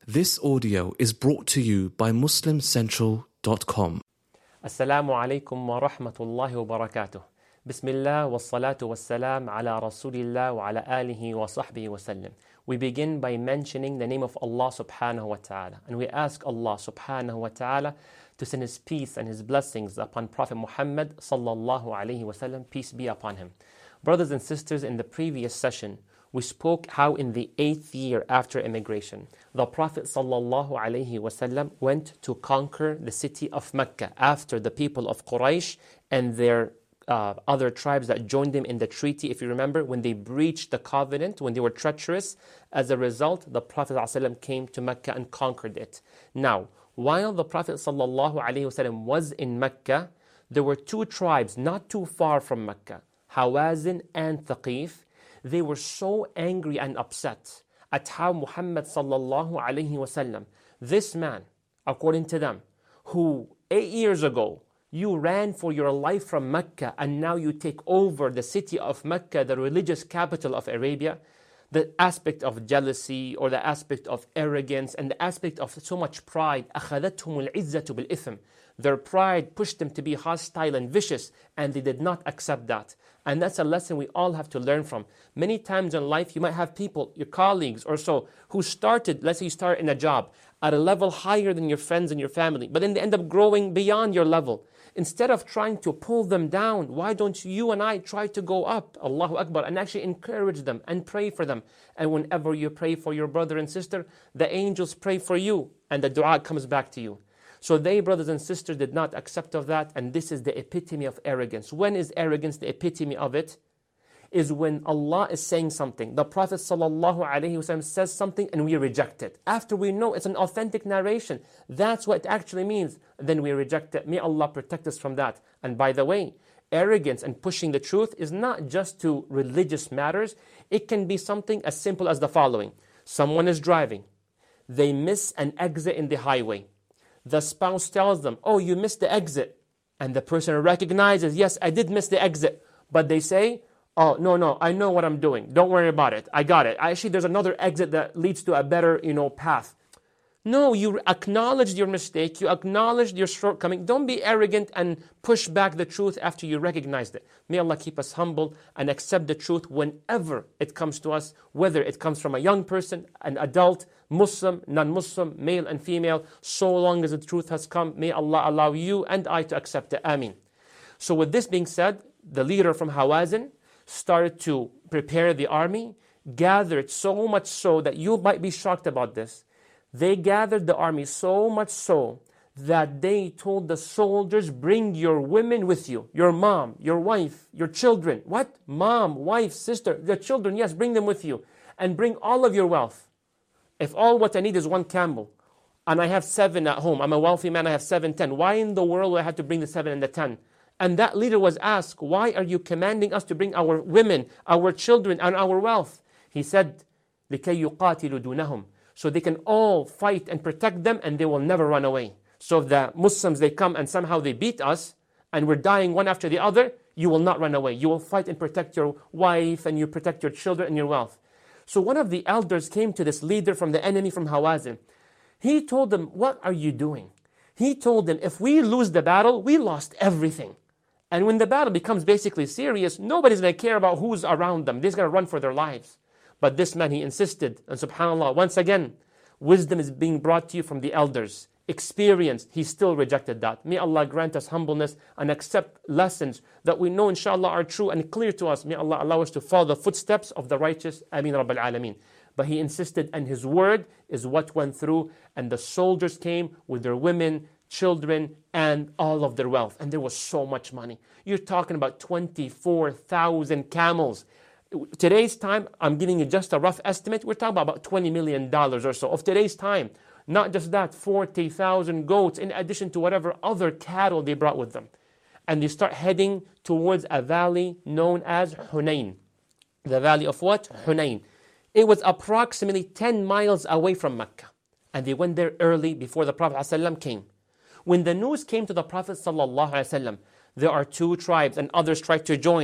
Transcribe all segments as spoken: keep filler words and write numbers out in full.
This audio is brought to you by muslim central dot com. Assalamu alaikum wa rahmatullahi wa barakatuh. Bismillah wa salatu wa salam ala rasulillah wa ala alihi wa sahbihi wa sallam. We begin by mentioning the name of Allah subhanahu wa ta'ala. And we ask Allah subhanahu wa ta'ala to send His peace and His blessings upon Prophet Muhammad sallallahu alayhi wa sallam. Peace be upon him. Brothers and sisters, in the previous session, we spoke how in the eighth year after immigration, the Prophet sallallahu alaihi wasallam went to conquer the city of Mecca after the people of Quraysh and their uh, other tribes that joined him in the treaty. If you remember, when they breached the covenant, when they were treacherous, as a result, the Prophet ﷺ came to Mecca and conquered it. Now, while the Prophet sallallahu alaihi wasallam was in Mecca, there were two tribes not too far from Mecca, Hawazin and Thaqif. They were so angry and upset at how Muhammad sallallahu alaihi wasallam, this man, according to them, who eight years ago you ran for your life from Mecca and now you take over the city of Mecca, the religious capital of Arabia, the aspect of jealousy or the aspect of arrogance and the aspect of so much pride, أخذتهم العزة بالإثم. Their pride pushed them to be hostile and vicious, and they did not accept that. And that's a lesson we all have to learn from. Many times in life, you might have people, your colleagues or so, who started, let's say you start in a job, at a level higher than your friends and your family, but then they end up growing beyond your level. Instead of trying to pull them down, why don't you and I try to go up, Allahu Akbar, and actually encourage them and pray for them. And whenever you pray for your brother and sister, the angels pray for you, and the dua comes back to you. So they, brothers and sisters, did not accept of that, and this is the epitome of arrogance. When is arrogance the epitome of it? Is when Allah is saying something, the Prophet sallallahu alaihi wasallam says something, and we reject it. After we know it's an authentic narration, that's what it actually means, then we reject it. May Allah protect us from that. And by the way, arrogance and pushing the truth is not just to religious matters. It can be something as simple as the following. Someone is driving. They miss an exit in the highway. The spouse tells them, oh, you missed the exit. And the person recognizes, yes, I did miss the exit. But they say, oh, no, no, I know what I'm doing. Don't worry about it. I got it. Actually, there's another exit that leads to a better, you know, path. No, you acknowledged your mistake. You acknowledged your shortcoming. Don't be arrogant and push back the truth after you recognized it. May Allah keep us humble and accept the truth whenever it comes to us, whether it comes from a young person, an adult, Muslim, non-Muslim, male and female, so long as the truth has come, may Allah allow you and I to accept it. Ameen. So with this being said, the leader from Hawazin started to prepare the army, gathered so much so that you might be shocked about this. They gathered the army so much so that they told the soldiers, bring your women with you, your mom, your wife, your children. What? Mom, wife, sister, the children, yes, bring them with you. And bring all of your wealth. If all what I need is one camel, and I have seven at home, I'm a wealthy man, I have seven, ten, why in the world do I have to bring the seven and the ten? And that leader was asked, why are you commanding us to bring our women, our children, and our wealth? He said, لِكَيْ يُقَاتِلُوا دُونَهُمْ. So they can all fight and protect them, and they will never run away. So if the Muslims, they come and somehow they beat us, and we're dying one after the other, you will not run away. You will fight and protect your wife, and you protect your children and your wealth. So one of the elders came to this leader from the enemy from Hawazin. He told them, what are you doing? He told them, if we lose the battle, we lost everything. And when the battle becomes basically serious, nobody's going to care about who's around them. They're going to run for their lives. But this man, he insisted. And subhanAllah, once again, wisdom is being brought to you from the elders. Experience, he still rejected that. May Allah grant us humbleness and accept lessons that we know inshallah are true and clear to us. May Allah allow us to follow the footsteps of the righteous. Ameen Rabbil Alameen. But he insisted, and his word is what went through. And the soldiers came with their women, children, and all of their wealth. And there was so much money. You're talking about twenty-four thousand camels. Today's time, I'm giving you just a rough estimate. We're talking about, about twenty million dollars or so of today's time. Not just that, forty thousand goats in addition to whatever other cattle they brought with them. And they start heading towards a valley known as Hunain. The valley of what? Hunain. It was approximately ten miles away from Mecca. And they went there early before the Prophet ﷺ came. When the news came to the Prophet ﷺ, there are two tribes and others tried to join.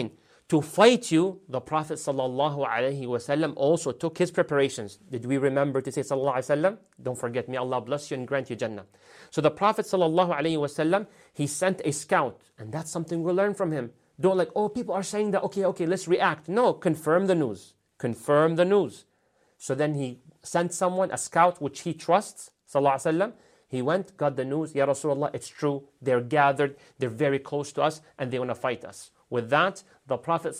To fight you, the Prophet ﷺ also took his preparations. Did we remember to say sallallahu alaihi wasallam? Don't forget, may Allah bless you and grant you Jannah. So the Prophet ﷺ, he sent a scout, and that's something we learn from him. Don't like, oh, people are saying that, okay, okay, let's react. No, confirm the news. Confirm the news. So then he sent someone, a scout, which he trusts, sallallahu alaihi wasallam. He went, got the news, Ya Rasulullah, it's true. They're gathered, they're very close to us, and they want to fight us. With that, the Prophet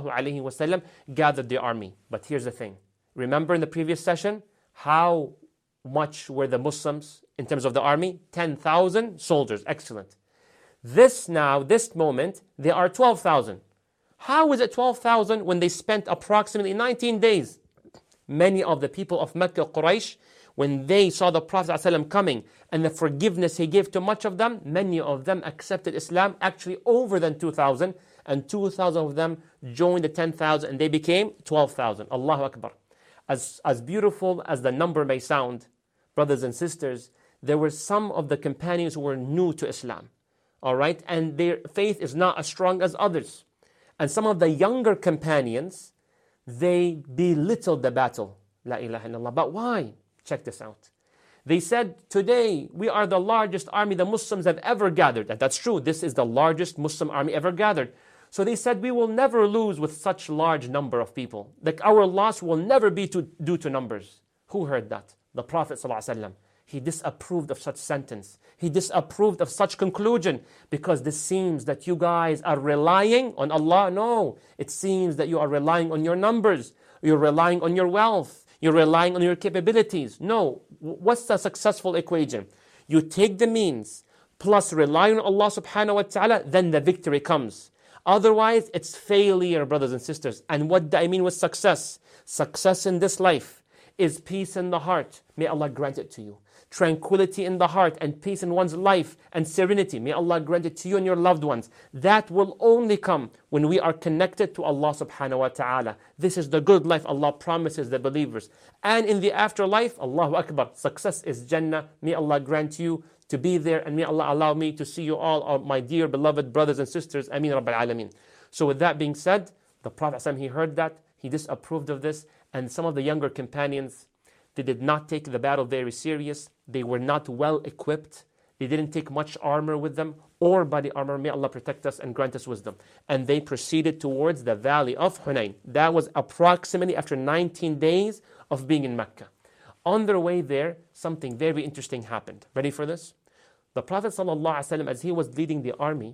ﷺ gathered the army. But here's the thing. Remember in the previous session, how much were the Muslims in terms of the army? ten thousand soldiers. Excellent. This now, this moment, they are twelve thousand. How is it twelve thousand when they spent approximately nineteen days? Many of the people of Mecca, Quraysh, when they saw the Prophet ﷺ coming and the forgiveness he gave to much of them, many of them accepted Islam, actually over than two thousand. And two thousand of them joined the ten thousand and they became twelve thousand. Allahu Akbar. As, as beautiful as the number may sound, brothers and sisters, there were some of the companions who were new to Islam. All right? And their faith is not as strong as others. And some of the younger companions, they belittled the battle. La ilaha illallah. But why? Check this out. They said, today we are the largest army the Muslims have ever gathered. And that's true. This is the largest Muslim army ever gathered. So they said, we will never lose with such large number of people. Like our loss will never be to, due to numbers. Who heard that? The Prophet ﷺ. He disapproved of such sentence. He disapproved of such conclusion because this seems that you guys are relying on Allah. No, it seems that you are relying on your numbers. You're relying on your wealth. You're relying on your capabilities. No, what's the successful equation? You take the means plus rely on Allah subhanahu wa ta'ala, then the victory comes. Otherwise, it's failure, brothers and sisters. And what do I mean with success? Success in this life is peace in the heart. May Allah grant it to you. Tranquility in the heart and peace in one's life and serenity. May Allah grant it to you and your loved ones. That will only come when we are connected to Allah subhanahu wa ta'ala. This is the good life Allah promises the believers. And in the afterlife, Allahu Akbar, success is Jannah. May Allah grant you to be there, and may Allah allow me to see you all, all my dear beloved brothers and sisters. Ameen Rabbil Alameen. So with that being said, the Prophet ﷺ, he heard that, he disapproved of this, and some of the younger companions, they did not take the battle very serious. They were not well equipped. They didn't take much armor with them, or body armor. May Allah protect us and grant us wisdom. And they proceeded towards the valley of Hunayn. That was approximately after nineteen days of being in Mecca. On their way there, something very interesting happened. Ready for this? The Prophet ﷺ, as he was leading the army,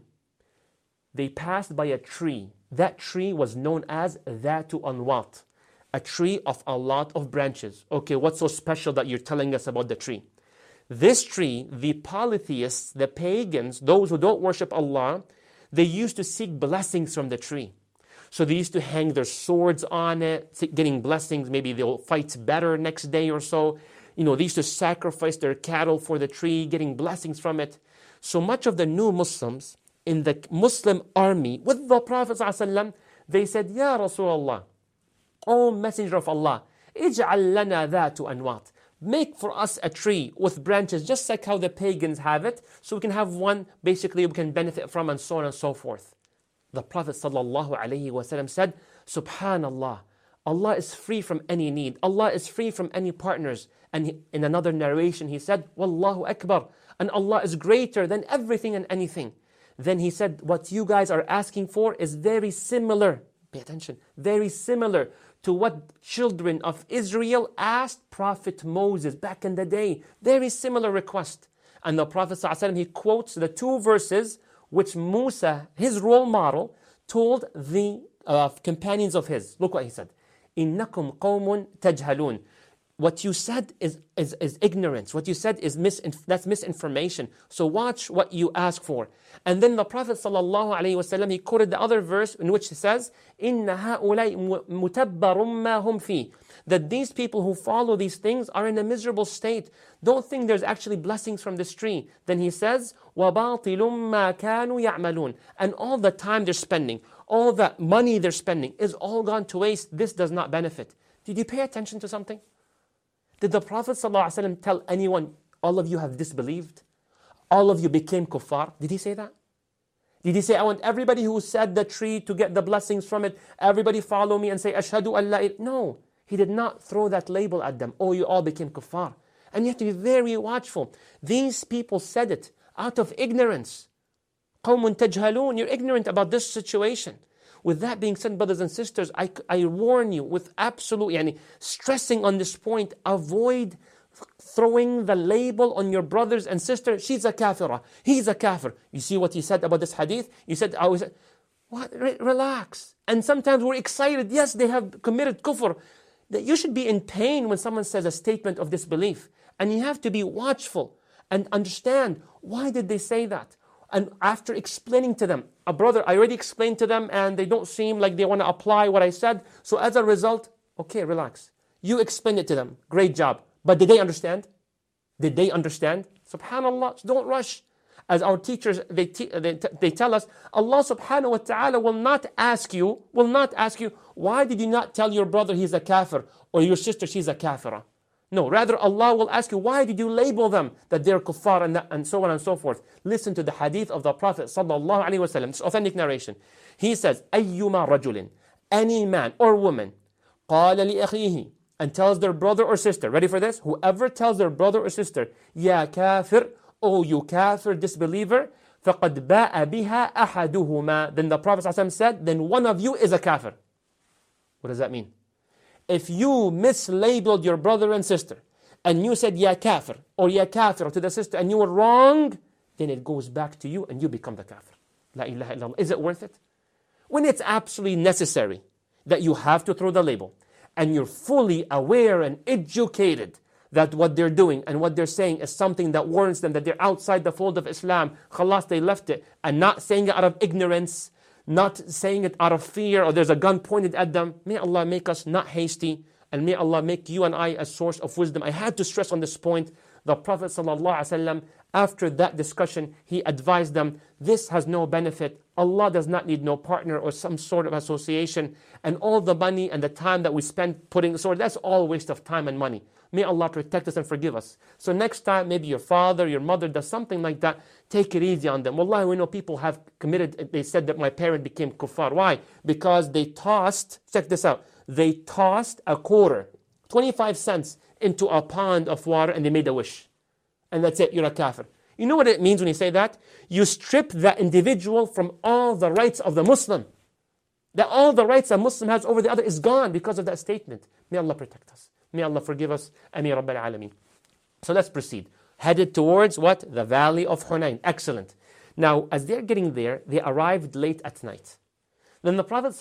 they passed by a tree. That tree was known as Dhatu Anwat, a tree of a lot of branches. Okay, what's so special that you're telling us about the tree? This tree, the polytheists, the pagans, those who don't worship Allah, they used to seek blessings from the tree. So they used to hang their swords on it, getting blessings. Maybe they'll fight better next day or so. You know, they used to sacrifice their cattle for the tree, getting blessings from it. So much of the new Muslims in the Muslim army with the Prophet ﷺ, they said, Ya Rasulullah, O Messenger of Allah, اجعل لنا ذات أنواط. Make for us a tree with branches, just like how the pagans have it, so we can have one, basically we can benefit from, and so on and so forth. The Prophet ﷺ said, Subhanallah, Allah is free from any need. Allah is free from any partners. And he, in another narration, he said, Wallahu Akbar. And Allah is greater than everything and anything. Then he said, what you guys are asking for is very similar. Pay attention. Very similar to what children of Israel asked Prophet Moses back in the day. Very similar request. And the Prophet ﷺ, he quotes the two verses which Musa, his role model, told the uh, companions of his. Look what he said. إِنَّكُمْ قَوْمٌ تَجْهَلُونَ. What you said is, is, is ignorance. What you said is misinf- that's misinformation. So watch what you ask for. And then the Prophet ﷺ, he quoted the other verse in which he says, إِنَّ هَؤُلَاءِ مُتَبَّرٌ مَا هُمْ فِيهِ. That these people who follow these things are in a miserable state. Don't think there's actually blessings from this tree. Then he says, وَبَاطِلٌ مَا كَانُوا يَعْمَلُونَ. And all the time they're spending, all that money they're spending is all gone to waste. This does not benefit. Did you pay attention to something? Did the Prophet ﷺ tell anyone, all of you have disbelieved? All of you became kuffar? Did he say that? Did he say, I want everybody who said the tree to get the blessings from it, everybody follow me and say, Ashhadu an la ilaha? No, he did not throw that label at them. Oh, you all became kuffar. And you have to be very watchful. These people said it out of ignorance. قَوْمٌ تَجْهَلُونَ. You're ignorant about this situation. With that being said, brothers and sisters, I, I warn you with absolute, yani, stressing on this point, avoid throwing the label on your brothers and sisters. She's a kafirah. He's a kafir. You see what he said about this hadith? You said, I was, what? Re- relax. And sometimes we're excited. Yes, they have committed kufr. That you should be in pain when someone says a statement of disbelief. And you have to be watchful and understand, why did they say that? And after explaining to them, a brother, I already explained to them and they don't seem like they want to apply what I said. So as a result, okay, relax. You explained it to them. Great job. But did they understand? Did they understand? Subhanallah, so don't rush. As our teachers, they, te- they, t- they tell us, Allah subhanahu wa ta'ala will not ask you, will not ask you, why did you not tell your brother he's a kafir or your sister she's a kafira? No, rather Allah will ask you, why did you label them that they're kuffar and, that, and so on and so forth. Listen to the hadith of the Prophet sallallahu alaihi wasallam. It's authentic narration. He says, أَيُّمَا رَجُلٍ, any man or woman, قَالَ لِأَخِيهِ, and tells their brother or sister, ready for this? Whoever tells their brother or sister, Ya kafir, oh you kafir, disbeliever, فَقَدْ بَاءَ بِهَا أَحَدُهُمَا, then the Prophet ﷺ said, then one of you is a kafir. What does that mean? If you mislabeled your brother and sister, and you said Ya kafir, or Ya kafir to the sister, and you were wrong, then it goes back to you and you become the kafir. La ilaha illallah. Is it worth it? When it's absolutely necessary that you have to throw the label, and you're fully aware and educated that what they're doing and what they're saying is something that warrants them, that they're outside the fold of Islam, khalas, they left it, and not saying it out of ignorance, not saying it out of fear, or there's a gun pointed at them. May Allah make us not hasty, and may Allah make you and I a source of wisdom. I had to stress on this point. The Prophet ﷺ, after that discussion, he advised them, this has no benefit. Allah does not need no partner or some sort of association. And all the money and the time that we spend putting the sword, that's all waste of time and money. May Allah protect us and forgive us. So next time, maybe your father, your mother does something like that, take it easy on them. Wallahi, we know people have committed, they said that my parent became kuffar. Why? Because they tossed, check this out, they tossed a quarter, twenty-five cents, into a pond of water and they made a wish. And that's it, you're a kafir. You know what it means when you say that? You strip that individual from all the rights of the Muslim. That all the rights a Muslim has over the other is gone because of that statement. May Allah protect us. May Allah forgive us. Ameen Rabbil Alameen. So let's proceed. Headed towards what? The valley of Hunayn. Excellent. Now, as they're getting there, they arrived late at night. Then the Prophet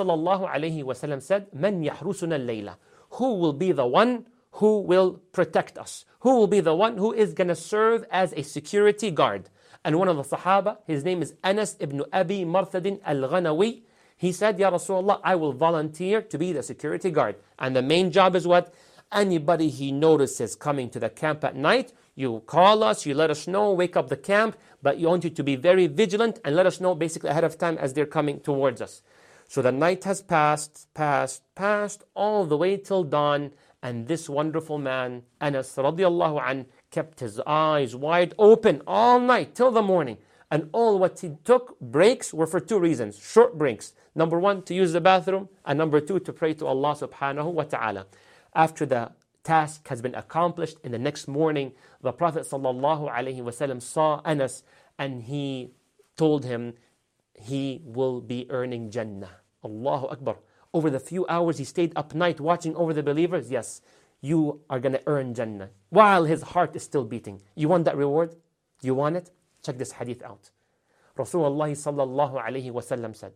ﷺ said, Man yahrusuna al-layla. Who will be the one who will protect us? Who will be the one who is going to serve as a security guard? And one of the Sahaba, his name is Anas ibn Abi Marthadin al-Ghanawi. He said, Ya Rasulullah, I will volunteer to be the security guard. And the main job is what? Anybody he notices coming to the camp at night, you call us, you let us know, wake up the camp, but you want you to be very vigilant and let us know basically ahead of time as they're coming towards us. So the night has passed, passed, passed, all the way till dawn, and this wonderful man, Anas radiallahu anh, kept his eyes wide open all night till the morning. And all what he took, breaks, were for two reasons, short breaks. Number one, to use the bathroom, and number two, to pray to Allah subhanahu wa ta'ala. After the task has been accomplished, in the next morning, the Prophet sallallahu alaihi wasallam saw Anas, and he told him he will be earning Jannah. Allahu Akbar. Over the few hours he stayed up night watching over the believers, yes, you are going to earn Jannah. While his heart is still beating. You want that reward? Do you want it? Check this hadith out. Rasulullah sallallahu alaihi wasallam said,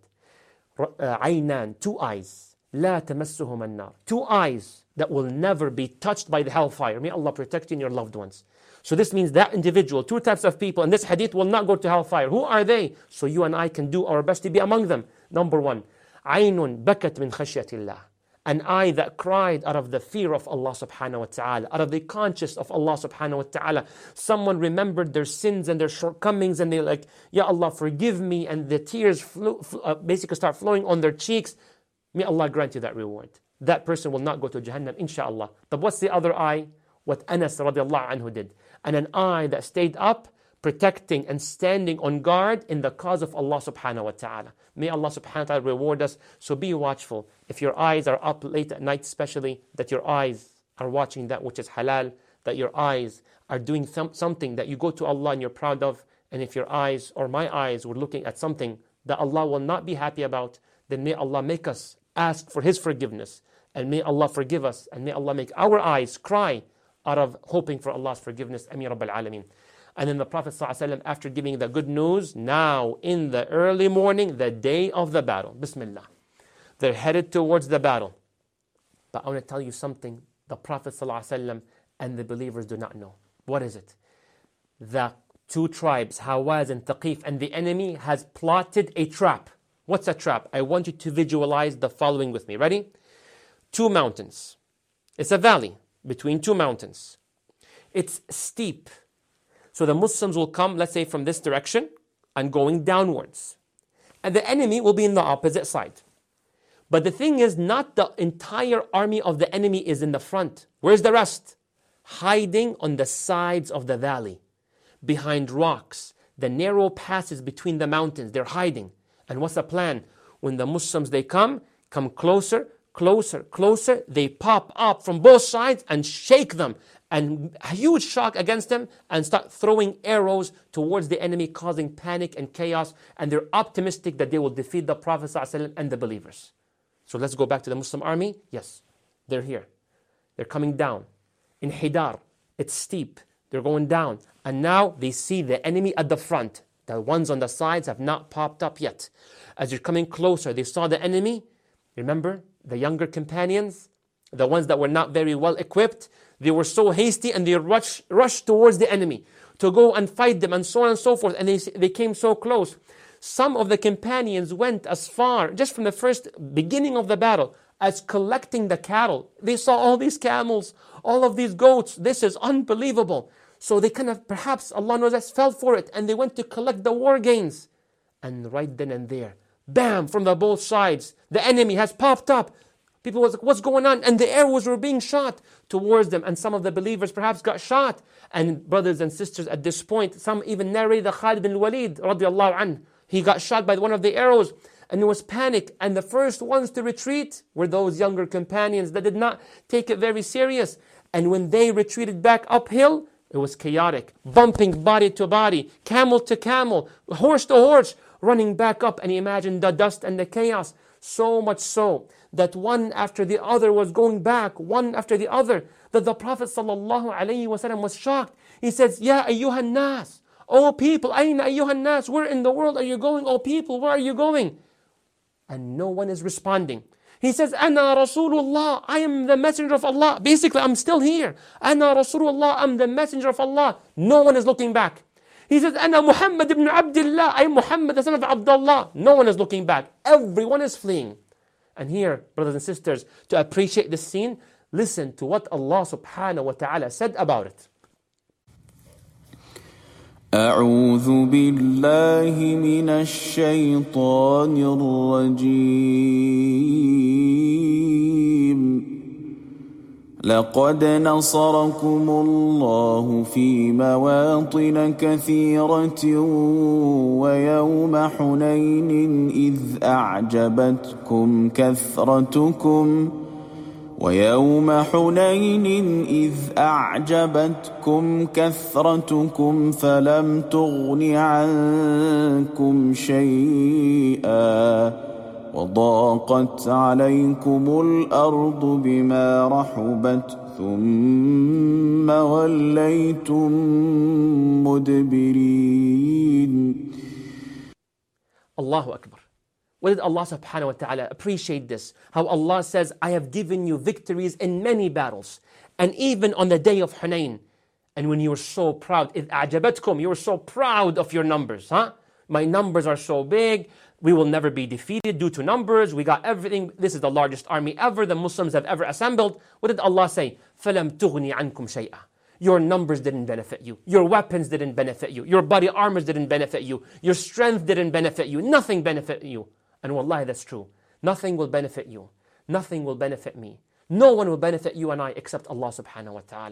Aynan, two eyes, la tamassuhum an-nar. Two eyes that will never be touched by the hellfire. May Allah protect you and your loved ones. So this means that individual, two types of people, and this hadith will not go to hellfire. Who are they? So you and I can do our best to be among them. Number one, Aynun bakat min khashyatillah. An eye that cried out of the fear of Allah subhanahu wa ta'ala, out of the conscience of Allah subhanahu wa ta'ala. Someone remembered their sins and their shortcomings and they're like, Ya Allah, forgive me, and the tears flew, uh, basically start flowing on their cheeks. May Allah grant you that reward. That person will not go to Jahannam, inshaAllah. But what's the other eye? What Anas radiallahu anhu did. And an eye that stayed up, protecting and standing on guard in the cause of Allah subhanahu wa ta'ala. May Allah subhanahu wa ta'ala reward us. So be watchful. If your eyes are up late at night especially, that your eyes are watching that which is halal, that your eyes are doing some, something that you go to Allah and you're proud of. And if your eyes or my eyes were looking at something that Allah will not be happy about, then may Allah make us ask for His forgiveness. And may Allah forgive us. And may Allah make our eyes cry out of hoping for Allah's forgiveness. Ameen Rabbil Alameen. And then the Prophet ﷺ, after giving the good news, now in the early morning, the day of the battle, Bismillah, they're headed towards the battle. But I want to tell you something the Prophet ﷺ and the believers do not know. What is it? The two tribes, Hawaz and Thaqif, and the enemy has plotted a trap. What's a trap? I want you to visualize the following with me. Ready? Two mountains. It's a valley between two mountains. It's steep. So the Muslims will come, let's say, from this direction and going downwards. And the enemy will be in the opposite side. But the thing is, not the entire army of the enemy is in the front. Where's the rest? Hiding on the sides of the valley, behind rocks, the narrow passes between the mountains. They're hiding. And what's the plan? When the Muslims, they come, come closer, closer, closer, they pop up from both sides and shake them. And a huge shock against them and start throwing arrows towards the enemy, causing panic and chaos. And they're optimistic that they will defeat the Prophet ﷺ and the believers. So let's go back to the Muslim army. Yes, they're here. They're coming down. In Hidar, it's steep. They're going down. And now they see the enemy at the front. The ones on the sides have not popped up yet. As you're coming closer, they saw the enemy. Remember, the younger companions, the ones that were not very well equipped, they were so hasty and they rushed rush towards the enemy to go and fight them and so on and so forth. And they, they came so close. Some of the companions went as far, just from the first beginning of the battle, as collecting the cattle. They saw all these camels, all of these goats. This is unbelievable. So they kind of, perhaps Allah knows us, fell for it. And they went to collect the war gains. And right then and there, bam, from the both sides, the enemy has popped up. People was like, what's going on? And the arrows were being shot towards them. And some of the believers perhaps got shot. And brothers and sisters, at this point, some even narrate the Khalid bin Walid, radiallahu anhu. He got shot by one of the arrows. And there was panic. And the first ones to retreat were those younger companions that did not take it very serious. And when they retreated back uphill, it was chaotic. Bumping body to body, camel to camel, horse to horse, running back up. And imagine the dust and the chaos. So much so that one after the other was going back, one after the other, that the Prophet ﷺ was shocked. He says, Ya ayyuhan nas, O people, ayna ayyuhan nas, where in the world are you going? O people, where are you going? And no one is responding. He says, Ana Rasulullah, I am the messenger of Allah. Basically, I'm still here. Ana Rasulullah, I'm the messenger of Allah. No one is looking back. He says, Ana Muhammad ibn Abdullah, I am Muhammad, the son of Abdullah. No one is looking back. Everyone is fleeing. And here, brothers and sisters, to appreciate this scene, listen to what Allah subhanahu wa ta'ala said about it. أعوذ بالله من الشيطان الرجيم لقد نصركم الله في مواطن كثيرة ويوم حنين إذ أعجبتكم كثرتكم ويوم حنين إذ أعجبتكم كثرتكم فلم تغن عنكم شيئا وضاقت عليكم الأرض بما رحبت ثم وليتم مدبرين. Allahu Akbar. What did Allah subhanahu wa ta'ala appreciate this? How Allah says, I have given you victories in many battles. And even on the day of Hunayn. And when you were so proud, إِذْ أَعْجَبَتْكُمْ, you were so proud of your numbers. Huh? My numbers are so big. We will never be defeated due to numbers. We got everything. This is the largest army ever the Muslims have ever assembled. What did Allah say? فَلَمْ تُغْنِ عَنْكُمْ شَيْئًا. Your numbers didn't benefit you. Your weapons didn't benefit you. Your body armors didn't benefit you. Your strength didn't benefit you. Nothing benefited you. And wallahi, that's true. Nothing will benefit you. Nothing will benefit me. No one will benefit you and I except Allah subhanahu wa ta'ala.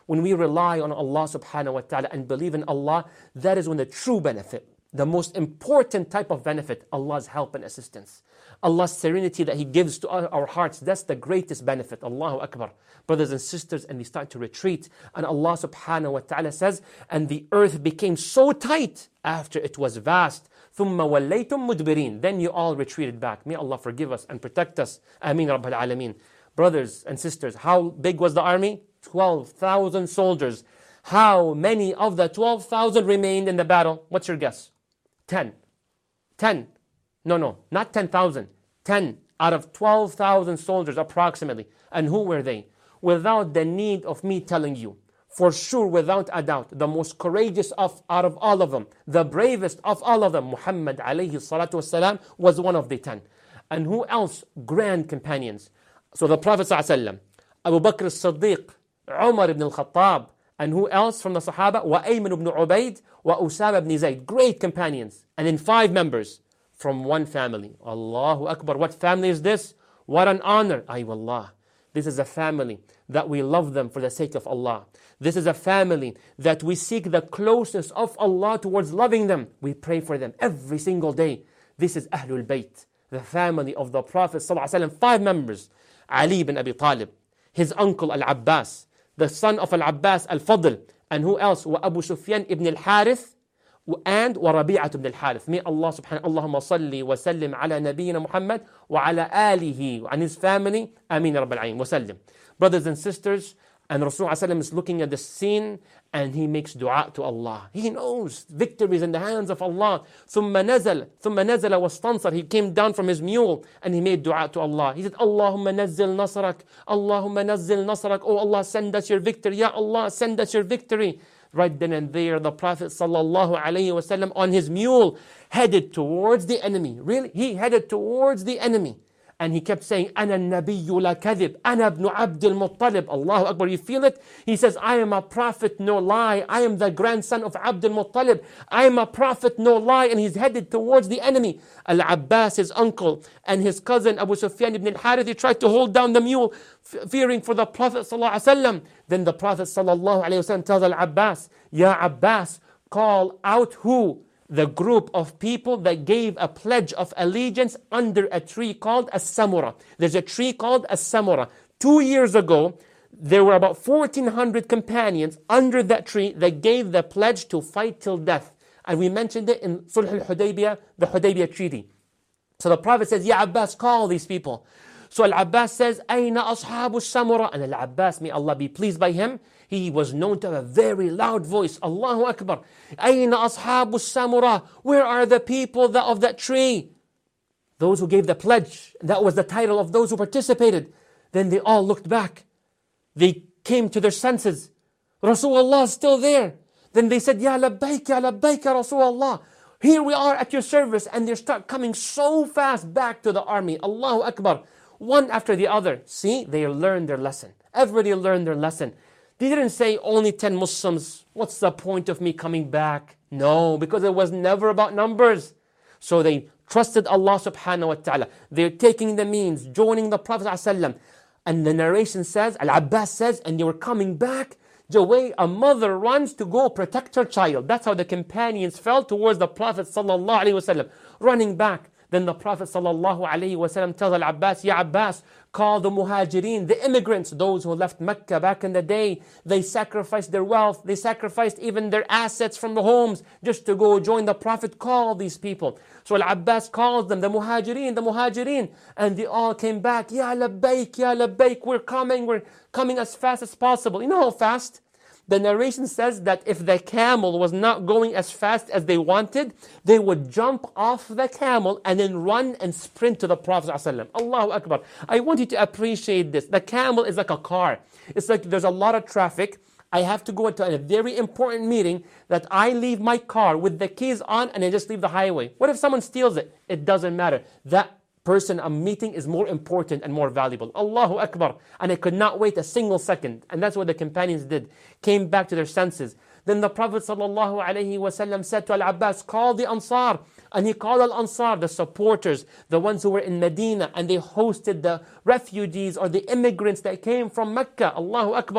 when we rely on Allah subhanahu wa ta'ala and believe in Allah, that is when the true benefit, the most important type of benefit, Allah's help and assistance. Allah's serenity that He gives to our hearts, that's the greatest benefit. Allahu Akbar. Brothers and sisters, and we start to retreat. And Allah subhanahu wa ta'ala says, and the earth became so tight after it was vast. ثُمَّ وَلَّيْتُمْ مُدْبِرِينَ. Then you all retreated back. May Allah forgive us and protect us. Ameen Rabbil Alameen. Brothers and sisters, how big was the army? twelve thousand soldiers. How many of the twelve thousand remained in the battle? What's your guess? ten. ten. No, no, not ten thousand. ten out of twelve thousand soldiers approximately. And who were they? Without the need of me telling you, for sure, without a doubt, the most courageous of out of all of them, the bravest of all of them, Muhammad alayhi salatu wasalam, was one of the ten. And who else? Grand companions. So the Prophet sallallahu alaihi wasallam, Abu Bakr as-Siddiq, Umar ibn al-Khattab, and who else from the Sahaba? Wa Ayman ibn Ubayd, wa Usama ibn Zayd. Great companions. And then five members from one family. Allahu Akbar. What family is this? What an honor. Ay wallah. This is a family that we love them for the sake of Allah. This is a family that we seek the closeness of Allah towards loving them. We pray for them every single day. This is Ahlul Bayt, the family of the Prophet ﷺ. Five members. Ali ibn Abi Talib, his uncle Al-Abbas, the son of Al-Abbas Al-Fadl, and who else? Wa Abu Sufyan ibn Al-Harith, and wa Rabi'at ibn Al-Harith. May Allah subhanahu wa ta'ala, Allahumma salli wa sallim ala nabiyyina Muhammad wa ala alihi and his family. Ameen ya Rabbil Alameen wa sallim. Brothers and sisters, and Rasulullah is looking at the scene and he makes dua to Allah. He knows victory is in the hands of Allah. ثُمَّ نَزَلَ ثُمَّ نَزَلَ وَاسْتَنصَرَ. He came down from his mule and he made dua to Allah. He said, Allahumma nazzil nasrak. Allahumma nazzil nasrak. Oh Allah, send us your victory. Ya Allah, send us your victory. Right then and there, the Prophet sallallahu alaihi wasallam on his mule headed towards the enemy. Really? He headed towards the enemy. And he kept saying, Ana nabiyyu la kadhib, Ana ibn Abdul Muttalib. Allahu Akbar, you feel it? He says, I am a prophet, no lie. I am the grandson of Abdul Muttalib. I am a prophet, no lie. And he's headed towards the enemy. Al-Abbas, his uncle, and his cousin Abu Sufyan ibn al-Harith, he tried to hold down the mule, f- fearing for the Prophet sallallahu alaihi wasallam. Then the Prophet sallallahu alaihi wasallam tells Al-Abbas, Ya Abbas, call out who? The group of people that gave a pledge of allegiance under a tree called As-Samura. There's a tree called As-Samura. Two years ago, there were about fourteen hundred companions under that tree that gave the pledge to fight till death. And we mentioned it in Sulh al-Hudaybiyah, the Hudaybiyah Treaty. So the Prophet says, Ya Abbas, call these people. So Al-Abbas says, Ayna ashabu Samura. And Al-Abbas, may Allah be pleased by him, he was known to have a very loud voice. Allahu Akbar. Ayna ashabu Samura. Where are the people that, of that tree? Those who gave the pledge. That was the title of those who participated. Then they all looked back. They came to their senses. Rasulullah is still there. Then they said, Ya labbaik, Ya labbaik, Ya Rasulullah. Here we are at your service. And they start coming so fast back to the army. Allahu Akbar. One after the other. See, they learned their lesson. Everybody learned their lesson. They didn't say only ten Muslims. What's the point of me coming back? No, because it was never about numbers. So they trusted Allah subhanahu wa ta'ala. They're taking the means, joining the Prophet ﷺ. And the narration says, Al-Abbas says, and they were coming back the way a mother runs to go protect her child. That's how the companions felt towards the Prophet sallallahu alaihi wasallam, running back. Then the Prophet sallallahu alaihi wasallam tells Al-Abbas, Ya Abbas, call the muhajirin, the immigrants, those who left Mecca back in the day. They sacrificed their wealth, they sacrificed even their assets from the homes just to go join the Prophet. Call these people. So Al-Abbas calls them, the muhajirin, the muhajirin, and they all came back. Ya labbaik, Ya labbaik, we're coming, we're coming as fast as possible. You know how fast? The narration says that if the camel was not going as fast as they wanted, they would jump off the camel and then run and sprint to the Prophet ﷺ. Allahu Akbar. I want you to appreciate this. The camel is like a car. It's like there's a lot of traffic. I have to go into a very important meeting that I leave my car with the keys on and I just leave the highway. What if someone steals it? It doesn't matter. That person I'm meeting is more important and more valuable. Allahu Akbar. And I could not wait a single second. And that's what the companions did. Came back to their senses. Then the Prophet sallallahu alaihi wasallam said to Al-Abbas, call the Ansar. And he called Al-Ansar, the supporters, the ones who were in Medina, and they hosted the refugees or the immigrants that came from Mecca. Allahu Akbar.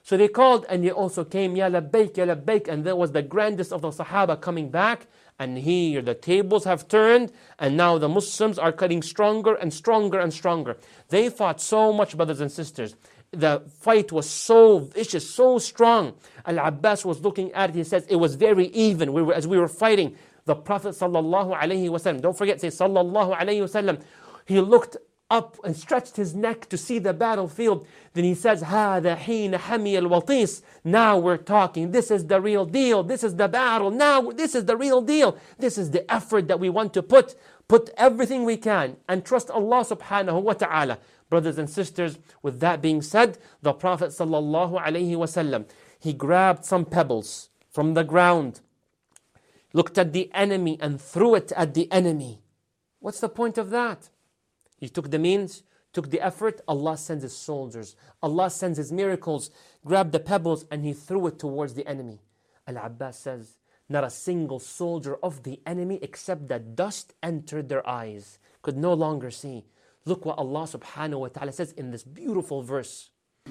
So they called and he also came, Ya labbaik, Ya labbaik, and there was the grandest of the Sahaba coming back. And here the tables have turned, and now the Muslims are getting stronger and stronger and stronger. They fought so much, brothers and sisters. The fight was so vicious, so strong. Al-Abbas was looking at it, he says it was very even. We were, as we were fighting, the Prophet sallallahu alaihi wasallam, don't forget, say sallallahu alaihi wasallam, he looked up and stretched his neck to see the battlefield. Then he says, هَذَا حِينَ حَمِيَ الْوَطِيسِ. Now we're talking. This is the real deal. This is the battle. Now this is the real deal. This is the effort that we want to put. Put everything we can and trust Allah subhanahu wa ta'ala. Brothers and sisters, with that being said, the Prophet sallallahu alaihi wasallam, he grabbed some pebbles from the ground, looked at the enemy and threw it at the enemy. What's the point of that? He took the means, took the effort. Allah sends His soldiers. Allah sends His miracles. Grabbed the pebbles and He threw it towards the enemy. Al-Abbas says, not a single soldier of the enemy except that dust entered their eyes, could no longer see. Look what Allah subhanahu wa ta'ala says in this beautiful verse.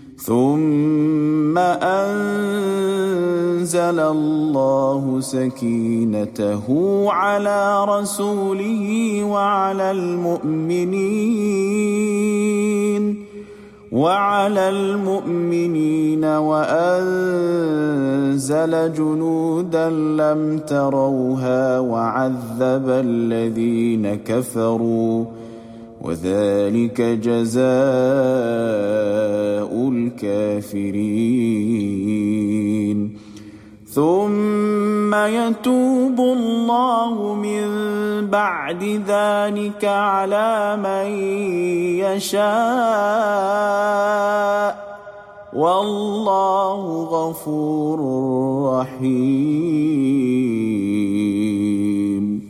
ثم أنزل الله سكينته على رسوله وعلى المؤمنين وعلى المؤمنين وأنزل جنودا لم تروها وعذب الذين كفروا وذلك جزاء الكافرين ثم يتوب الله من بعد ذلك على من يشاء والله غفور رحيم.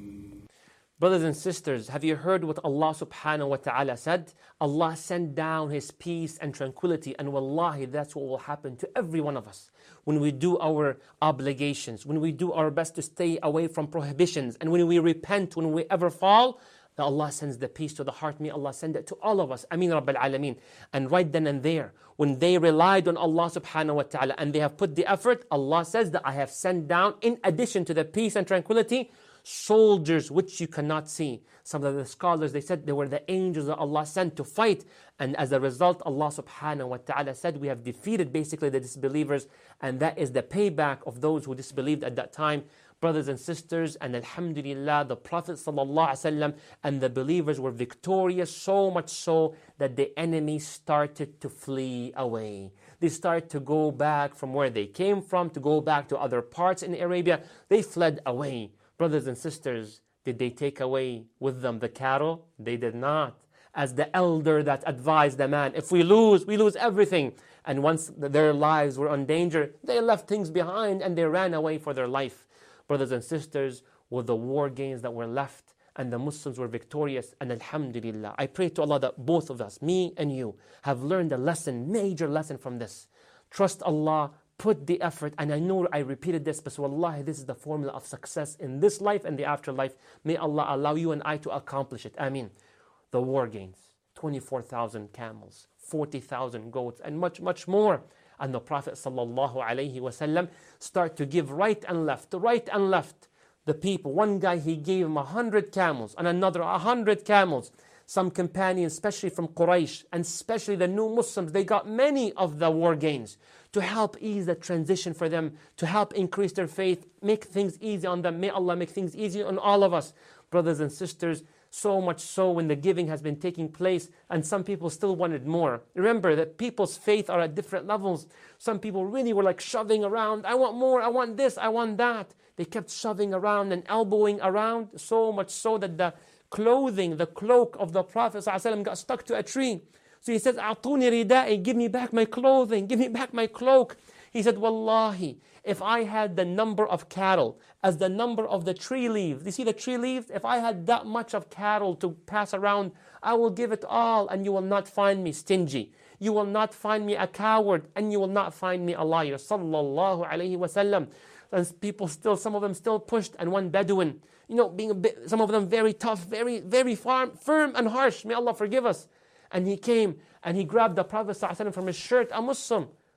Brothers and sisters, have you heard what Allah subhanahu wa ta'ala said? Allah sent down His peace and tranquility, and wallahi, that's what will happen to every one of us. When we do our obligations, when we do our best to stay away from prohibitions, and when we repent, when we ever fall, that Allah sends the peace to the heart. May Allah send it to all of us. Ameen Rabbil Alameen. And right then and there, when they relied on Allah subhanahu wa ta'ala, and they have put the effort, Allah says that I have sent down, in addition to the peace and tranquility, soldiers which you cannot see. Some of the scholars, they said they were the angels that Allah sent to fight, and as a result, Allah subhanahu wa ta'ala said we have defeated basically the disbelievers, and that is the payback of those who disbelieved at that time. Brothers and sisters, and alhamdulillah, the Prophet sallallahu alaihi wasallam and the believers were victorious, so much so that the enemy started to flee away. They started to go back from where they came from, to go back to other parts in Arabia. They fled away. Brothers and sisters, did they take away with them the cattle? They did not. As the elder that advised the man, if we lose, we lose everything. And once their lives were in danger, they left things behind and they ran away for their life. Brothers and sisters, with the war gains that were left, and the Muslims were victorious, and alhamdulillah, I pray to Allah that both of us, me and you, have learned a lesson, major lesson from this. Trust Allah, put the effort, and I know I repeated this, but wallahi, this is the formula of success in this life and the afterlife. May Allah allow you and I to accomplish it. Ameen. The war gains, twenty-four thousand camels, forty thousand goats, and much, much more. And the Prophet sallallahu alaihi wasallam start to give right and left, right and left. The people, one guy, he gave him a hundred camels, and another a hundred camels. Some companions, especially from Quraysh, and especially the new Muslims, they got many of the war gains to help ease the transition for them, to help increase their faith, make things easy on them. May Allah make things easy on all of us. Brothers and sisters, so much so when the giving has been taking place, and some people still wanted more. Remember that people's faith are at different levels. Some people really were like shoving around, I want more, I want this, I want that. They kept shoving around and elbowing around, so much so that the clothing, the cloak of the Prophet ﷺ got stuck to a tree. So he says, "A'tuni ridai, give me back my clothing, give me back my cloak." He said, "Wallahi, if I had the number of cattle as the number of the tree leaves," you see the tree leaves? If I had that much of cattle to pass around, I will give it all, and you will not find me stingy. You will not find me a coward, and you will not find me a liar. Sallallahu alayhi wa sallam. And people still, some of them still pushed, and one Bedouin, you know, being a bit, some of them very tough, very, very firm, firm and harsh. May Allah forgive us. And he came and he grabbed the Prophet ﷺ from his shirt, a Muslim.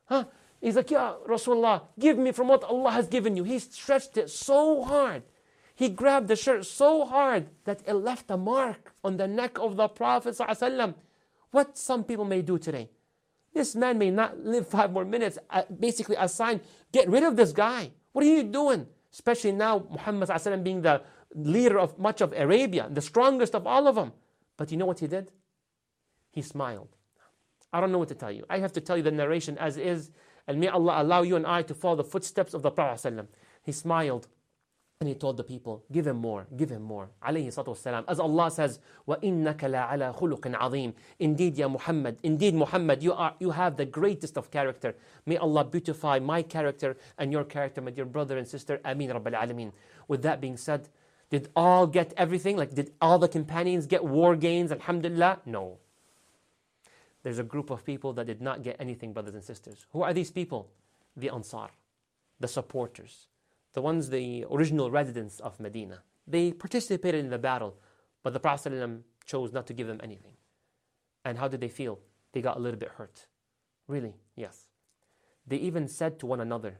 Huh? He's like, Ya Rasulullah, give me from what Allah has given you. He stretched it so hard. He grabbed the shirt so hard that it left a mark on the neck of the Prophet ﷺ. What some people may do today. This man may not live five more minutes. Uh, basically a sign, get rid of this guy. What are you doing? Especially now, Muhammad ﷺ being the leader of much of Arabia, the strongest of all of them. But you know what he did? He smiled. I don't know what to tell you. I have to tell you the narration as is. And may Allah allow you and I to follow the footsteps of the Prophet ﷺ. He smiled and he told the people, give him more, give him more. Alayhi salatu wasalam. As Allah says, وَإِنَّكَ لَعَلَى خُلُقٍ عَظِيمٍ. Indeed, Ya Muhammad, indeed Muhammad, you are you have the greatest of character. May Allah beautify my character and your character, my dear brother and sister. Ameen Rabbil Alameen. With that being said, did all get everything? Like, did all the companions get war gains? Alhamdulillah? No. There's a group of people that did not get anything, brothers and sisters. Who are these people? The Ansar, the supporters, the ones, the original residents of Medina. They participated in the battle, but the Prophet ﷺ chose not to give them anything. And how did they feel? They got a little bit hurt. Really? Yes. They even said to one another,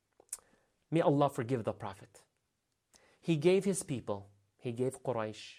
may Allah forgive the Prophet. He gave his people, he gave Quraysh,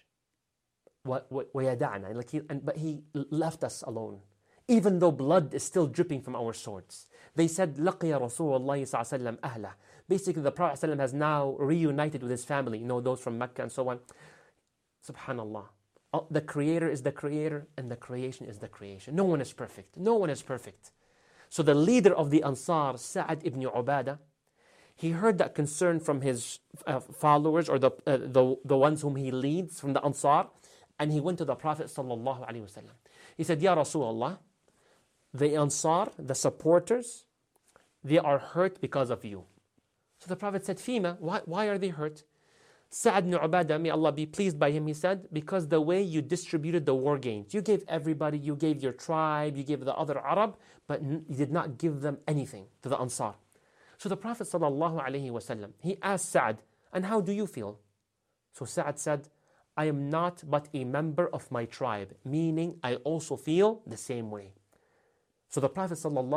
وَيَدَعْنَا, like he, and, but he left us alone. Even though blood is still dripping from our swords. They said, لَقِيَ رَسُولَ اللَّهِ صَلَّى اللَّهِ وَسَلَّمَ أَهْلَهِ. Basically, the Prophet ﷺ has now reunited with his family. You know, those from Mecca and so on. Subhanallah. The Creator is the Creator and the creation is the creation. No one is perfect. No one is perfect. So the leader of the Ansar, Sa'ad ibn Ubadah, he heard that concern from his uh, followers or the, uh, the, the ones whom he leads from the Ansar. And he went to the Prophet sallallahu alaihi wasallam. He said, Ya Rasulullah, the Ansar, the supporters, they are hurt because of you. So the Prophet said, Fima, why, why are they hurt? Sa'ad ibn Ubadah, may Allah be pleased by him, he said, because the way you distributed the war gains. You gave everybody, you gave your tribe, you gave the other Arab, but you did not give them anything to the Ansar. So the Prophet sallallahu alaihi wasallam, he asked Sa'ad, and how do you feel? So Sa'ad said, I am not but a member of my tribe, meaning I also feel the same way. So the Prophet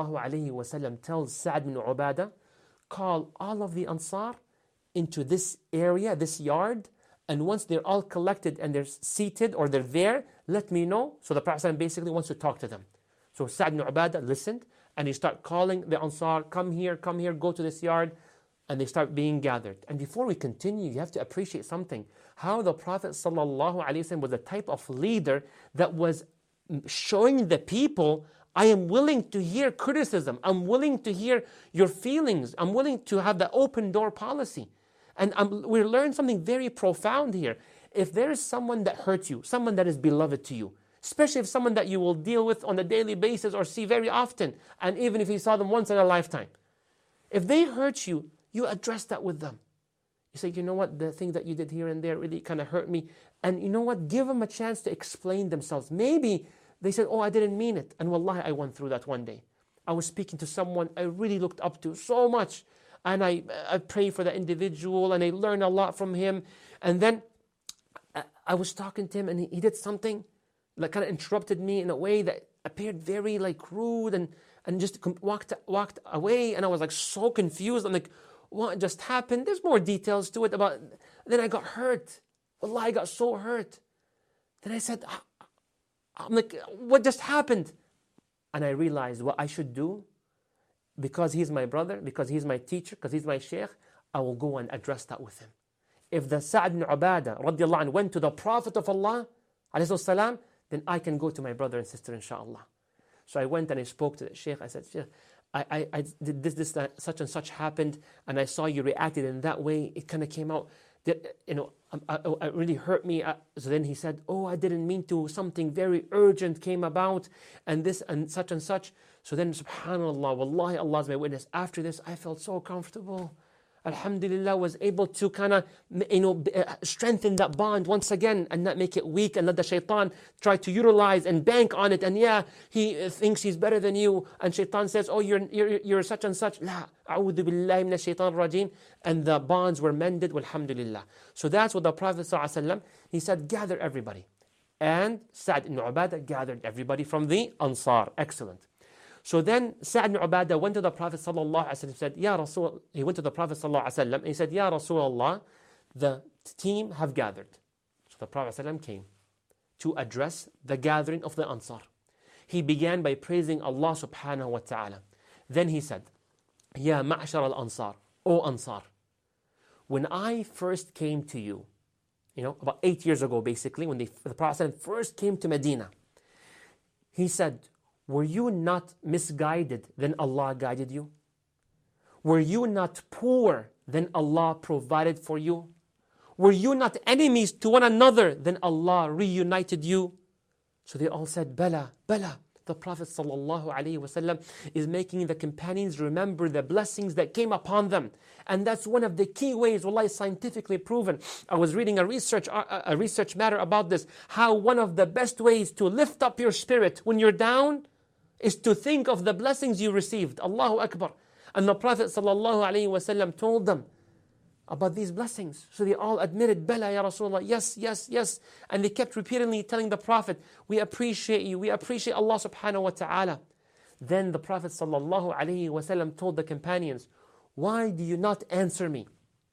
ﷺ tells Sa'ad bin Ubadah, call all of the Ansar into this area, this yard, and once they're all collected and they're seated or they're there, let me know. So the Prophet ﷺ basically wants to talk to them. So Sa'ad bin Ubadah listened and he started calling the Ansar, come here, come here, go to this yard. And they start being gathered. And before we continue, you have to appreciate something. How the Prophet ﷺ was a type of leader that was showing the people, I am willing to hear criticism. I'm willing to hear your feelings. I'm willing to have the open door policy. And um, we learn something very profound here. If there is someone that hurts you, someone that is beloved to you, especially if someone that you will deal with on a daily basis or see very often, and even if you saw them once in a lifetime, if they hurt you, you address that with them. You say, you know what, the thing that you did here and there really kind of hurt me. And you know what, give them a chance to explain themselves. Maybe they said, oh, I didn't mean it. And wallahi, I went through that one day. I was speaking to someone I really looked up to so much. And I, I prayed for the individual and I learned a lot from him. And then I, I was talking to him and he, he did something that kind of interrupted me in a way that appeared very like rude and, and just walked, walked away. And I was like so confused. I'm like, what just happened? There's more details to it about. Then I got hurt. Wallah, I got so hurt. Then I said, I'm like, what just happened? And I realized what I should do, because he's my brother, because he's my teacher, because he's my sheikh, I will go and address that with him. If the Sa'ad bin Ubadah radiallahu anhu went to the Prophet of Allah, alayhi salam, then I can go to my brother and sister, inshaAllah. So I went and I spoke to the sheikh. I said, Sheikh, I, I, I did this, this, that, such and such happened, and I saw you reacted in that way. It kind of came out, that, you know, I, I, it really hurt me. I, so then he said, oh, I didn't mean to. Something very urgent came about, and this and such and such. So then, subhanAllah, wallahi, Allah is my witness. After this, I felt so comfortable. Alhamdulillah, was able to kind of, you know, strengthen that bond once again and not make it weak and let the shaitan try to utilize and bank on it. And yeah, he thinks he's better than you. And shaitan says, oh, you're, you're, you're such and such. La, a'udhu billahi minash shaitan rajim. And the bonds were mended, walhamdulillah. So that's what the Prophet ﷺ, he said, gather everybody. And Sa'ad ibn Ubadah gathered everybody from the Ansar. Excellent. So then Sa'd ibn Ubadah went to the Prophet sallallahu alaihi wasallam and said, Ya Rasul, he went to the Prophet sallallahu alaihi wasallam and he said, Ya Rasulullah, the team have gathered. So the Prophet sallallahu alaihi wasallam came to address the gathering of the Ansar. He began by praising Allah subhanahu wa ta'ala. Then he said, Ya ma'ashar al-Ansar, O Ansar, when I first came to you, you know, about eight years ago basically, when they, the Prophet first came to Medina, he said, were you not misguided, then Allah guided you? Were you not poor, then Allah provided for you? Were you not enemies to one another, then Allah reunited you? So they all said, Bala, Bala. The Prophet ﷺ is making the companions remember the blessings that came upon them. And that's one of the key ways, wallahi, scientifically proven. I was reading a research, a research matter about this, how one of the best ways to lift up your spirit when you're down is to think of the blessings you received. Allahu Akbar. And the Prophet ﷺ told them about these blessings. So they all admitted, Bala ya Rasulullah, yes, yes, yes. And they kept repeatedly telling the Prophet, we appreciate you, we appreciate Allah subhanahu wa ta'ala. Then the Prophet ﷺ told the companions, why do you not answer me?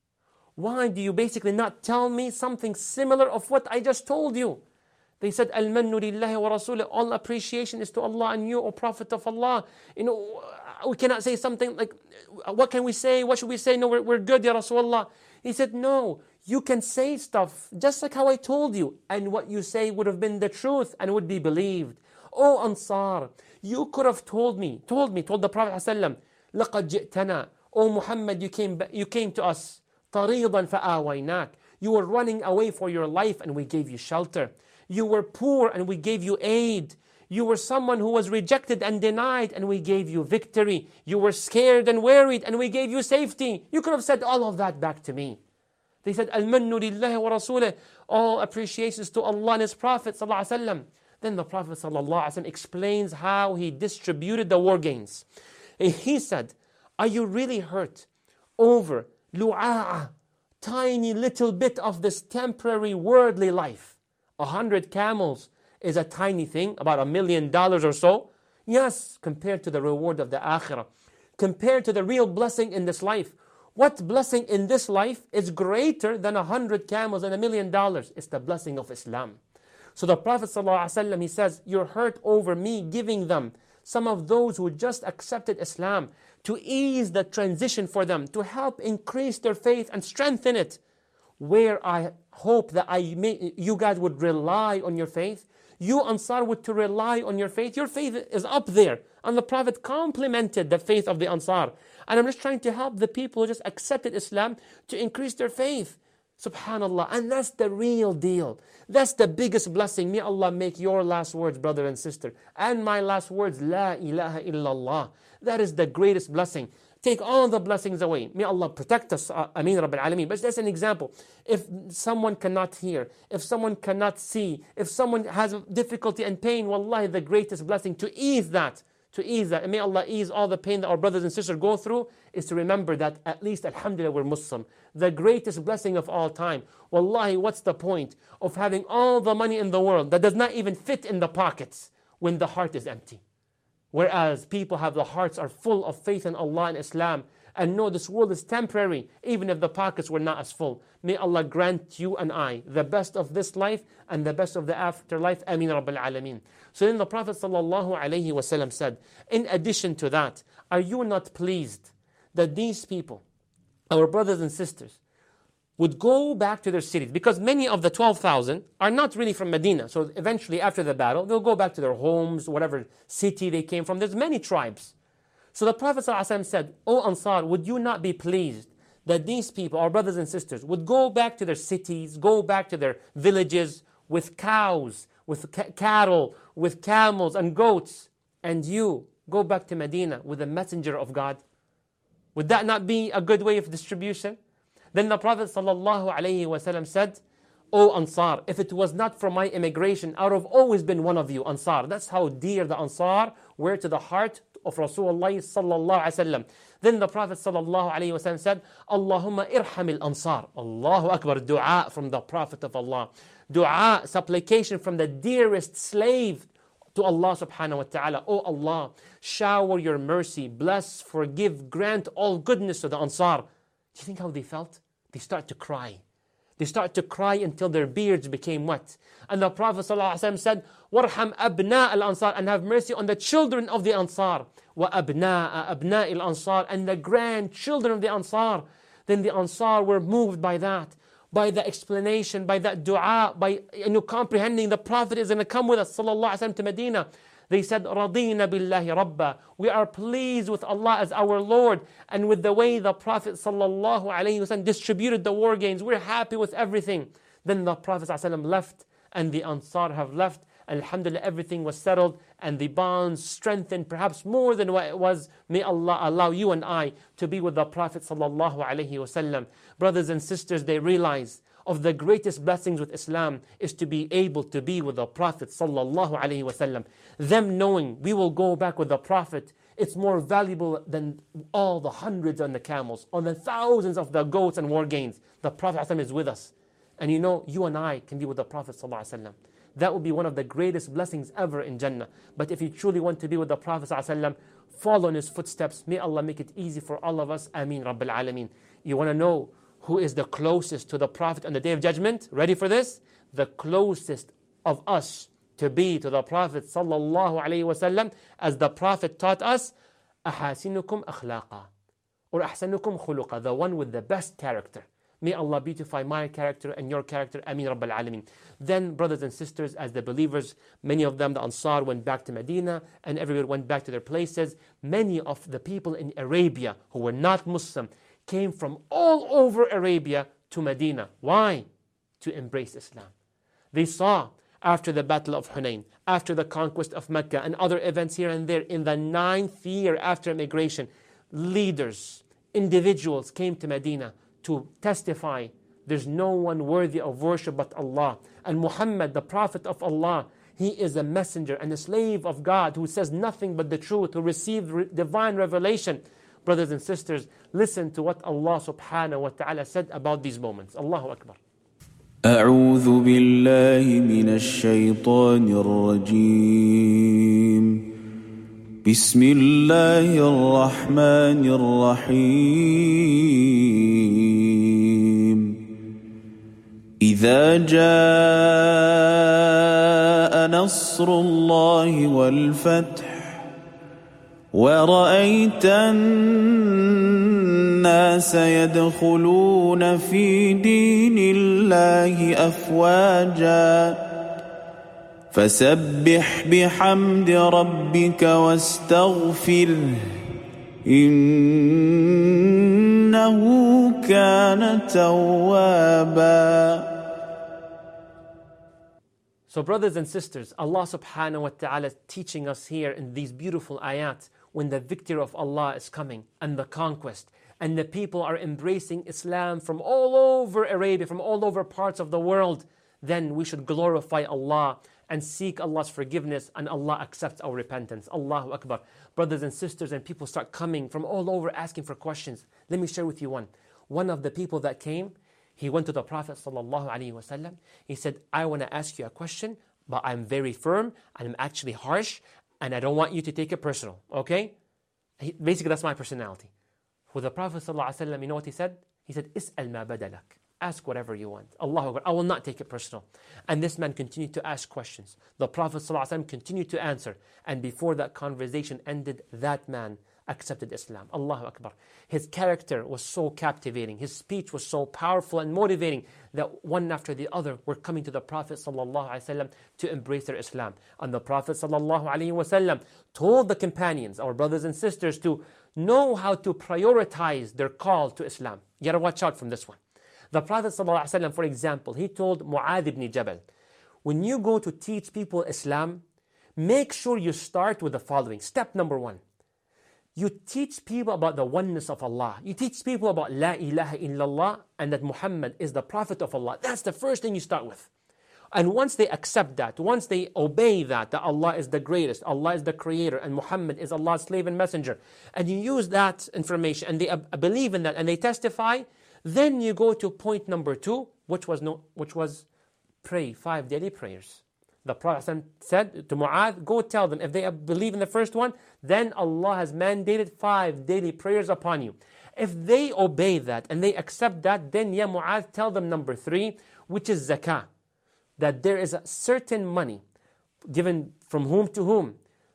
Why do you basically not tell me something similar of what I just told you? They said, Al-mannu lillahi wa rasulih. All appreciation is to Allah and you, O Prophet of Allah. You know, we cannot say something like, what can we say? What should we say? No, we're, we're good, Ya Rasulullah. He said, no, you can say stuff just like how I told you. And what you say would have been the truth and would be believed. O Ansar, you could have told me, told me, told the Prophet ﷺ, لَقَدْ جِئْتَنَا. O Muhammad, you came, you came to us. طَرِيضًا فَآوَيْنَاكَ. You were running away for your life and we gave you shelter. You were poor and we gave you aid. You were someone who was rejected and denied and we gave you victory. You were scared and worried and we gave you safety. You could have said all of that back to me. They said, Al-mannu lillahi wa rasulih. All appreciations to Allah and His Prophet sallallahu alaihi wasallam. Then the Prophet sallallahu alaihi wasallam explains how he distributed the war gains. He said, are you really hurt over lu'a'a, tiny little bit of this temporary worldly life? A hundred camels is a tiny thing, about a million dollars or so. Yes, compared to the reward of the akhirah. Compared to the real blessing in this life. What blessing in this life is greater than a hundred camels and a million dollars? It's the blessing of Islam. So the Prophet ﷺ, he says, you're hurt over me giving them some of those who just accepted Islam to ease the transition for them, to help increase their faith and strengthen it. Where I hope that I may, you guys would rely on your faith. You Ansar would to rely on your faith. Your faith is up there. And the Prophet complimented the faith of the Ansar. And I'm just trying to help the people who just accepted Islam to increase their faith. Subhanallah. And that's the real deal. That's the biggest blessing. May Allah make your last words, brother and sister, and my last words, La ilaha illallah. That is the greatest blessing. Take all the blessings away. May Allah protect us. Uh, Ameen Rabbil Alameen. But that's an example. If someone cannot hear, if someone cannot see, if someone has difficulty and pain, wallahi, the greatest blessing to ease that, to ease that, and may Allah ease all the pain that our brothers and sisters go through, is to remember that at least, alhamdulillah, we're Muslim. The greatest blessing of all time. Wallahi, what's the point of having all the money in the world that does not even fit in the pockets when the heart is empty? Whereas people have the hearts are full of faith in Allah and Islam and know this world is temporary, even if the pockets were not as full. May Allah grant you and I the best of this life and the best of the afterlife. Ameen Rabbil Alameen. So then the Prophet sallallahu alaihi wasallam said, in addition to that, are you not pleased that these people, our brothers and sisters, would go back to their cities? Because many of the twelve thousand are not really from Medina. So eventually after the battle, they'll go back to their homes, whatever city they came from. There's many tribes. So the Prophet ﷺ said, O Ansar, would you not be pleased that these people, our brothers and sisters, would go back to their cities, go back to their villages with cows, with ca- cattle, with camels and goats, and you go back to Medina with the messenger of God? Would that not be a good way of distribution? Then the Prophet ﷺ said, O Ansar, if it was not for my immigration, I would have always been one of you, Ansar. That's how dear the Ansar were to the heart of Rasulullah sallallahu alaihi wasallam. Then the Prophet sallallahu alaihi wasallam said, Allahumma irhamil Ansar. Allahu Akbar, dua from the Prophet of Allah. Dua, supplication from the dearest slave to Allah subhanahu wa ta'ala, "Oh Allah, shower your mercy, bless, forgive, grant all goodness to the Ansar." Do you think how they felt? They start to cry. They start to cry until their beards became wet. And the Prophet ﷺ said, "Warham abna al-Ansar," and have mercy on the children of the Ansar. "Wa abna abna al-Ansar," and the grandchildren of the Ansar. Then the Ansar were moved by that, by the explanation, by that dua, by you know, comprehending the Prophet is going to come with us sallallahu alaihi wasallam to Medina. They said, "Radina billahi rabba." We are pleased with Allah as our Lord and with the way the Prophet sallallahu alaihi wasallam distributed the war gains. We're happy with everything. Then the Prophet sallallahu alaihi wasallam left and the Ansar have left. Alhamdulillah, everything was settled and the bonds strengthened perhaps more than what it was. May Allah allow you and I to be with the Prophet sallallahu alaihi wasallam. Brothers and sisters, they realize of the greatest blessings with Islam is to be able to be with the Prophet sallallahu alaihi wasallam. Them knowing we will go back with the Prophet, it's more valuable than all the hundreds on the camels, or the thousands of the goats and war gains. The Prophet ﷺ is with us. And you know, you and I can be with the Prophet ﷺ. That will be one of the greatest blessings ever in Jannah. But if you truly want to be with the Prophet ﷺ, follow in his footsteps. May Allah make it easy for all of us. Ameen Rabbil Alameen. You want to know who is the closest to the Prophet on the Day of Judgment? Ready for this? The closest of us to be to the Prophet sallallahu alaihi wasallam, as the Prophet taught us, أحاسنكم أخلاقا, or أحسنكم خلقا, the one with the best character. May Allah beautify my character and your character. Ameen Rabbil Alameen. Then, brothers and sisters, as the believers, many of them, the Ansar, went back to Medina, and everyone went back to their places. Many of the people in Arabia who were not Muslim came from all over Arabia to Medina. Why? To embrace Islam. They saw after the Battle of Hunayn, after the conquest of Mecca, and other events here and there, in the ninth year after immigration, leaders, individuals came to Medina to testify there's no one worthy of worship but Allah. And Muhammad, the Prophet of Allah, he is a messenger and a slave of God who says nothing but the truth, who received re- divine revelation. Brothers and sisters, listen to what Allah subhanahu wa ta'ala said about these moments. Allahu Akbar. أعوذ بالله من الشيطان الرجيم بسم الله الرحمن الرحيم إذا جاء نصر الله والفتح ورأيت الناس يدخلون في دين الله أفواجا فسبح بحمد ربك واستغفره إنه كان توابا. So brothers and sisters, Allah subhanahu wa ta'ala is teaching us here in these beautiful ayat, when the victory of Allah is coming and the conquest, and the people are embracing Islam from all over Arabia, from all over parts of the world, then we should glorify Allah and seek Allah's forgiveness, and Allah accepts our repentance. Allahu Akbar. Brothers and sisters, and people start coming from all over asking for questions. Let me share with you one. One of the people that came, he went to the Prophet sallallahu alaihi wasallam. He said, "I want to ask you a question, but I'm very firm and I'm actually harsh, and I don't want you to take it personal, okay?" He, basically, that's my personality. For the Prophet ﷺ, you know what he said? He said, "Is'al ma badalak." Ask whatever you want. Allahu Akbar. I will not take it personal. And this man continued to ask questions. The Prophet ﷺ continued to answer. And before that conversation ended, that man accepted Islam. Allahu Akbar. His character was so captivating. His speech was so powerful and motivating that one after the other were coming to the Prophet ﷺ to embrace their Islam. And the Prophet ﷺ told the companions, our brothers and sisters, to know how to prioritize their call to Islam. You gotta watch out from this one. The Prophet ﷺ, for example, he told Mu'adh ibn Jabal, when you go to teach people Islam, make sure you start with the following. Step number one. You teach people about the oneness of Allah. You teach people about La ilaha illallah and that Muhammad is the Prophet of Allah. That's the first thing you start with. And once they accept that, once they obey that, that Allah is the greatest, Allah is the creator, and Muhammad is Allah's slave and messenger, and you use that information and they uh, believe in that and they testify, then you go to point number two, which was no, which was pray five daily prayers. The Prophet said to Mu'adh, go tell them, if they believe in the first one, then Allah has mandated five daily prayers upon you. If they obey that and they accept that, then ya Mu'adh, tell them number three, which is zakah. That there is a certain money given from whom to whom,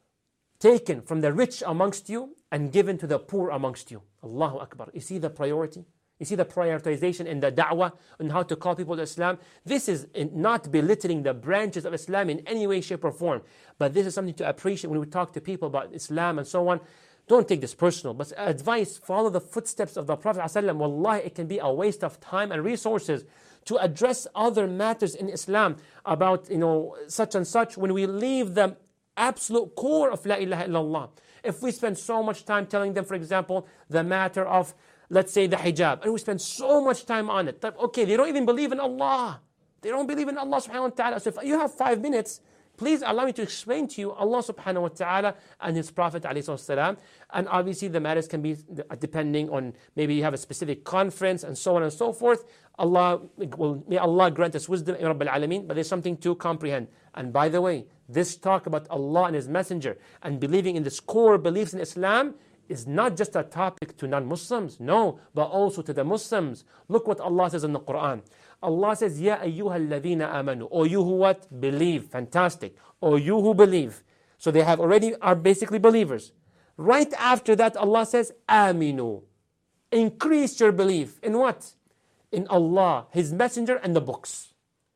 taken from the rich amongst you and given to the poor amongst you. Allahu Akbar. You see the priority? You see the prioritization in the da'wah and how to call people to Islam. This is not belittling the branches of Islam in any way, shape or form. But this is something to appreciate when we talk to people about Islam and so on. Don't take this personal, but advice, follow the footsteps of the Prophet ﷺ. Wallahi, it can be a waste of time and resources to address other matters in Islam about, you know, such and such, when we leave the absolute core of La ilaha illallah. If we spend so much time telling them, for example, the matter of, let's say, the hijab, and we spend so much time on it, that, okay, they don't even believe in Allah. They don't believe in Allah subhanahu wa ta'ala. So if you have five minutes, please allow me to explain to you Allah subhanahu wa ta'ala and His Prophet alayhi salam. And obviously the matters can be depending on, maybe you have a specific conference and so on and so forth. Allah, well, may Allah grant us wisdom, Ya Rabbil Alameen, but there's something to comprehend. And by the way, this talk about Allah and His Messenger and believing in the core beliefs in Islam is not just a topic to non-Muslims, no, but also to the Muslims. Look what Allah says in the Quran. Allah says, Ya ayyuha alladhina amanu, O you who what? Believe. Fantastic. O you who believe. So they have already are basically believers. Right after that, Allah says, Aminu. Increase your belief. In what? In Allah, His Messenger, and the books.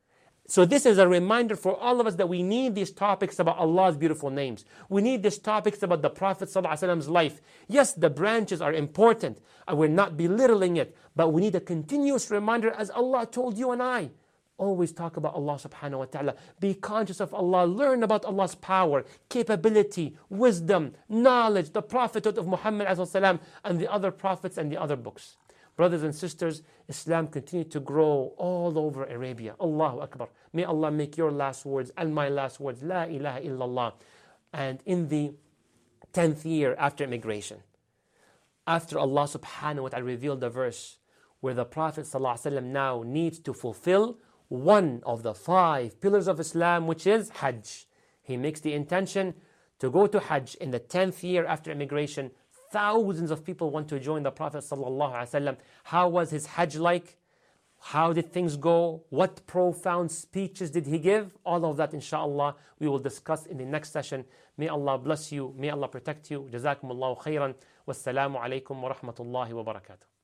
So this is a reminder for all of us that we need these topics about Allah's beautiful names. We need these topics about the Prophet ﷺ's life. Yes, the branches are important, and we're not belittling it, but we need a continuous reminder, as Allah told you and I. Always talk about Allah subhanahu wa ta'ala. Be conscious of Allah. Learn about Allah's power, capability, wisdom, knowledge, the prophethood of Muhammad ﷺ, and the other prophets and the other books. Brothers and sisters, Islam continued to grow all over Arabia. Allahu Akbar. May Allah make your last words and my last words, La ilaha illallah. And in the tenth year after immigration, after Allah subhanahu wa ta'ala revealed the verse where the Prophet ﷺ now needs to fulfill one of the five pillars of Islam, which is Hajj. He makes the intention to go to Hajj in the tenth year after immigration. Thousands of people want to join the Prophet ﷺ. How was his Hajj like? How did things go? What profound speeches did he give? All of that, inshallah, we will discuss in the next session. May Allah bless you. May Allah protect you. Jazakumullahu khairan. Wassalamu alaikum wa rahmatullahi wa barakatuh.